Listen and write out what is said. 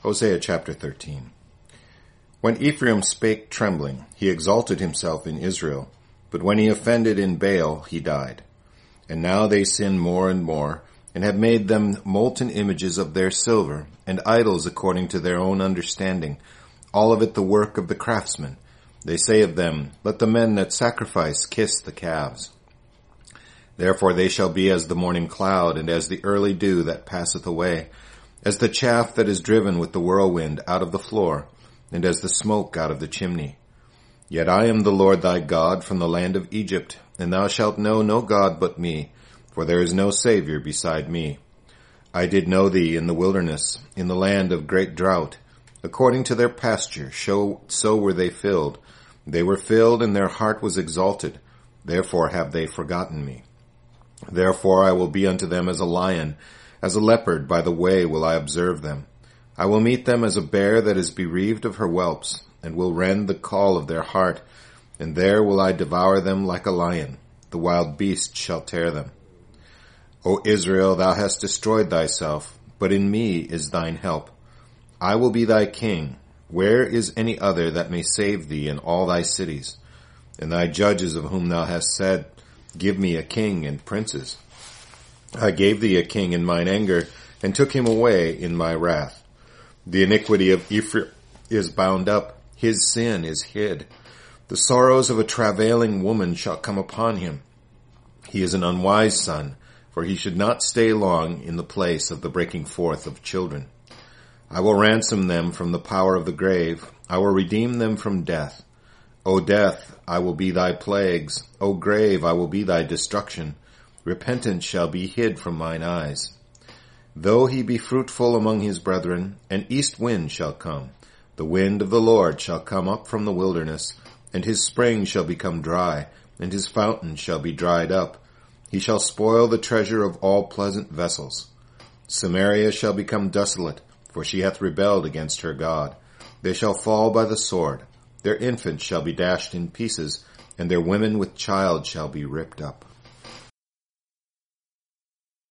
Hosea chapter 13. When Ephraim spake trembling, he exalted himself in Israel, but when he offended in Baal, he died. And now they sin more and more, and have made them molten images of their silver, and idols according to their own understanding, all of it the work of the craftsmen. They say of them, Let the men that sacrifice kiss the calves. Therefore they shall be as the morning cloud, and as the early dew that passeth away, as the chaff that is driven with the whirlwind out of the floor, and as the smoke out of the chimney. Yet I am the Lord thy God from the land of Egypt, and thou shalt know no God but me, for there is no Saviour beside me. I did know thee in the wilderness, in the land of great drought. According to their pasture, so were they filled. They were filled, and their heart was exalted. Therefore have they forgotten me. Therefore I will be unto them as a lion, as a leopard by the way will I observe them. I will meet them as a bear that is bereaved of her whelps, and will rend the caul of their heart, and there will I devour them like a lion. The wild beast shall tear them. O Israel, thou hast destroyed thyself, but in me is thine help. I will be thy king. Where is any other that may save thee in all thy cities? And thy judges of whom thou hast said, Give me a king and princes. I gave thee a king in mine anger, and took him away in my wrath. The iniquity of Ephraim is bound up, his sin is hid. The sorrows of a travailing woman shall come upon him. He is an unwise son, for he should not stay long in the place of the breaking forth of children. I will ransom them from the power of the grave. I will redeem them from death. O death, I will be thy plagues. O grave, I will be thy destruction. Repentance shall be hid from mine eyes. Though he be fruitful among his brethren, an east wind shall come. The wind of the Lord shall come up from the wilderness, and his spring shall become dry, and his fountain shall be dried up. He shall spoil the treasure of all pleasant vessels. Samaria shall become desolate, for she hath rebelled against her God. They shall fall by the sword. Their infants shall be dashed in pieces, and their women with child shall be ripped up.